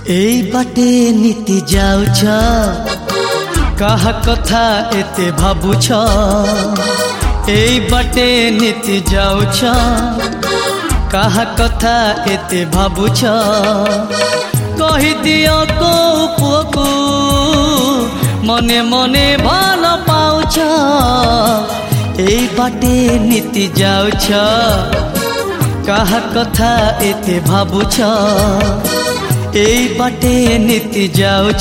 এই বাটে নীতি যাউছ কাহা কথা এতে ভাবুছ এই বাটে নীতি যাউছ কাহা কথা এতে ভাবুছ কহি দিও কো পুଅକୁ মনে মনে ভাল পাউছ এই বাটে নীতি যাউছ কাহা কথা এতে ভাবুছ এই বাটে নীতি যাউছ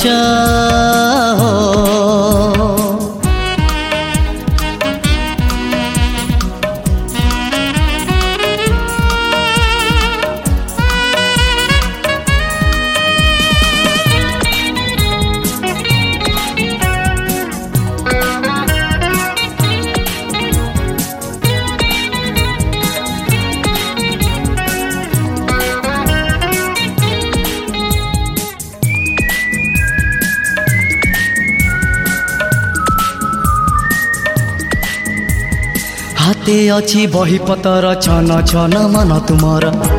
हाते अच्छी बही पतर छन छन मन तुमर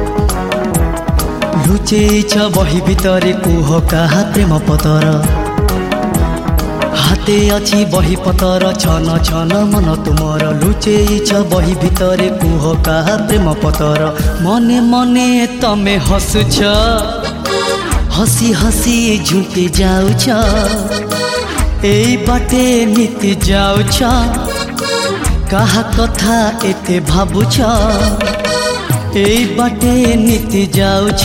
लुचेछ बही भितरे कुह कहा प्रेम पतर हाते अच्छी बही पतर छन छन मन तुमर लुचेछ बही भितरे कुह कहा प्रेम पतर मने मने तमे हसुछ हसी हसी झुके जाउछ एई बाटे नीति जाउछ काहा कथा एते भाबुछ एई बाटे नीति जाउछ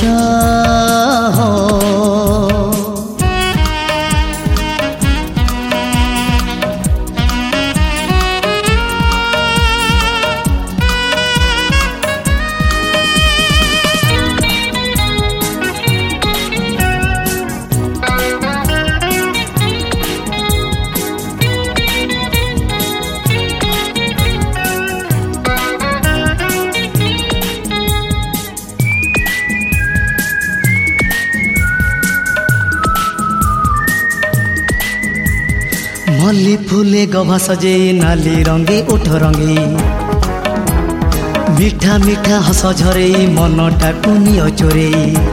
मल्ली फूले गभा सजे नाली रंगे ओठ रंगे मीठा मीठा हस झरे मन टाकु नियो चोरे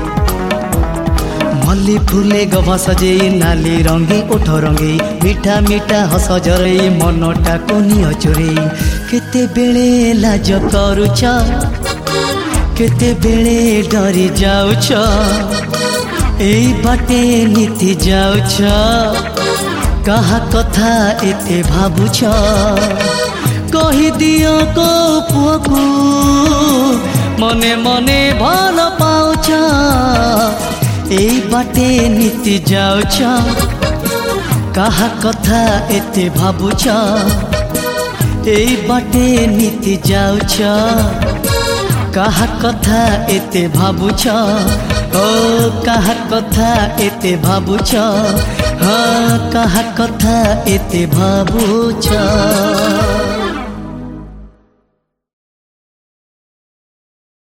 मल्ली फूले गभा सजे नाली रंगे ओठ रंगे मीठा मीठा हस झरे मन टाकु नियो चोरे केते बेले लाज करूछ केते बेले डरी जाउछ एई बाटे नीति जाउछ काहा कथा एते भाबुछ कहि दियो को पुअକୁ मने मने भल पाउछ एई बाटे नीति जाउछ काहा कथा एते भाबुछ एई बाटे नीति जाउछ काहा कथा एते भाबुछ ओ काहा कथा एते भाबुछ हाँ काहा कथा एते भाबुछ।